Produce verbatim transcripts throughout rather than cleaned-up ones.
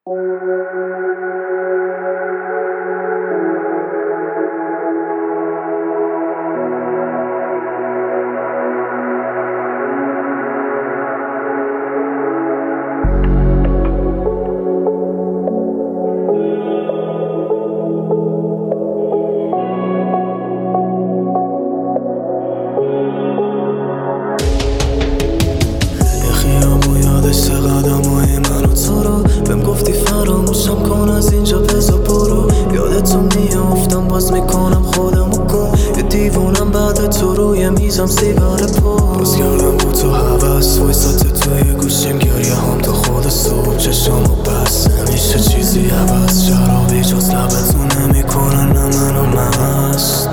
گفتی فراموشم کن از اینجا بزا برو، یادتو میافتم باز میکنم خودمو کن. یه دیوونم بعد تو روی میزم سیگار پر، باز کردم با تو حوث وایساته توی گوشیم گریه هم تا خود صبح چشامو بس نمیشه چیزی عوض. شرابی جز لبتو نمیکنن نه منو مست.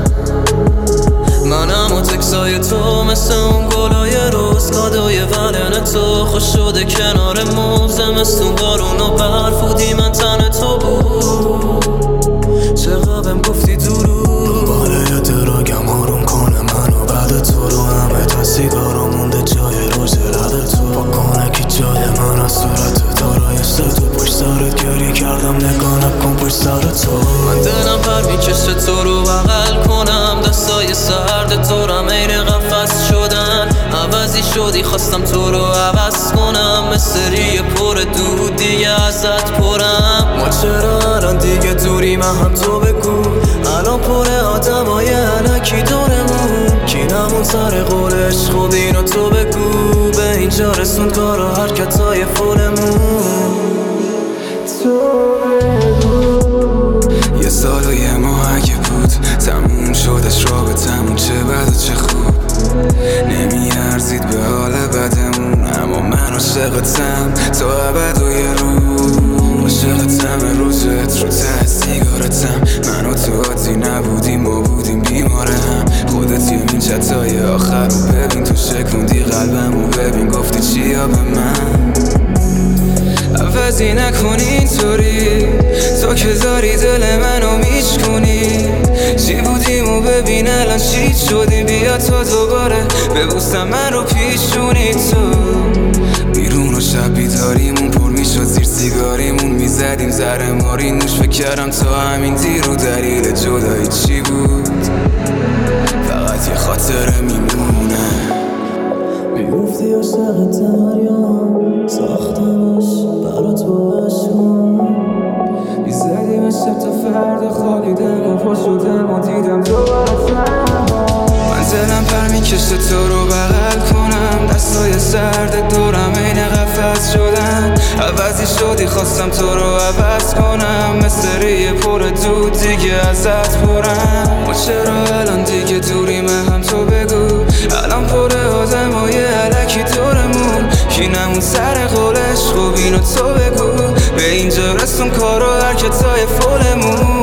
منم و تکسای تو مثل اون گلای روز، کادوی ولن تو خوش شده کنار موز. زمستون بارون و برف بودی من تن تو بود، چقدرم گفتی درود. باله دراگم آروم کنه منو بعد تو رو، همه تا سیگارو مونده جای روز لب تو. با کنکی جای من از صورت دارایش تو پشت سرت گریه کردم نگاه نکن پشت سر تو. من دلم پر میکشه تو رو بغل کنم، دستای سرد تو رم این قفص شدن. عوضی شدی خواستم تو رو عوض کنم، مثل ریه پر دود دیگه ازت پرم. ما چرا الان دیگه دوری من هم تو بگو، الان پر آدمای علکی دورمون. کینمون سر قولش خود اینو تو بگو، به اینجا رسون کارا حرکتای فولمون. تو بگو یه سال و یه ماه اگه بود تموم شدش رابطمون، چه بد و چه خوب نمیارزید به حال بدمون. اما من عاشقتم تا ابد و یه روز، عاشقتم روزت رو ته سیگارتم. من و تو عادی نبودیم ما بودیم بیماره هم. خودت یه این چتای آخر رو ببین، تو شکوندی قلبم و ببین گفتی چیا به من. عوضی نکنی اینطوری تو که داری دل منو میچکنی. چی بودیم و ببین الان چی شدیم، بیا تا دوباره ببوسم من رو پیشونی تو. بیرون و شب بیداریمون پر میشد زیر سیگاریمون میزدیم زهر ماری نوش. فکر کردم تا همین دیر و دلیل جدایی چی بود، فقط یه خاطره میمونه. میگفتی عاشق دریا ساختمش برات با عشقم، میزدیم شب تا فردا خوابیدم و پا شدم و دیدم تو براتم. من دلم پر میکشه تو رو بغل کنم، دستای سرد دورم این قفص شدن. عوضی شدی خواستم تو رو عوض کنم، مثل ریه پر دود دیگه ازت پرم. ما چرا الان دیگه دوری من هم تو بگو، الان پر آدمای علکی دورمون. کینمون سر قولش خوب اینو تو بگو، به اینجا رسون کارو حرکتای فولمون.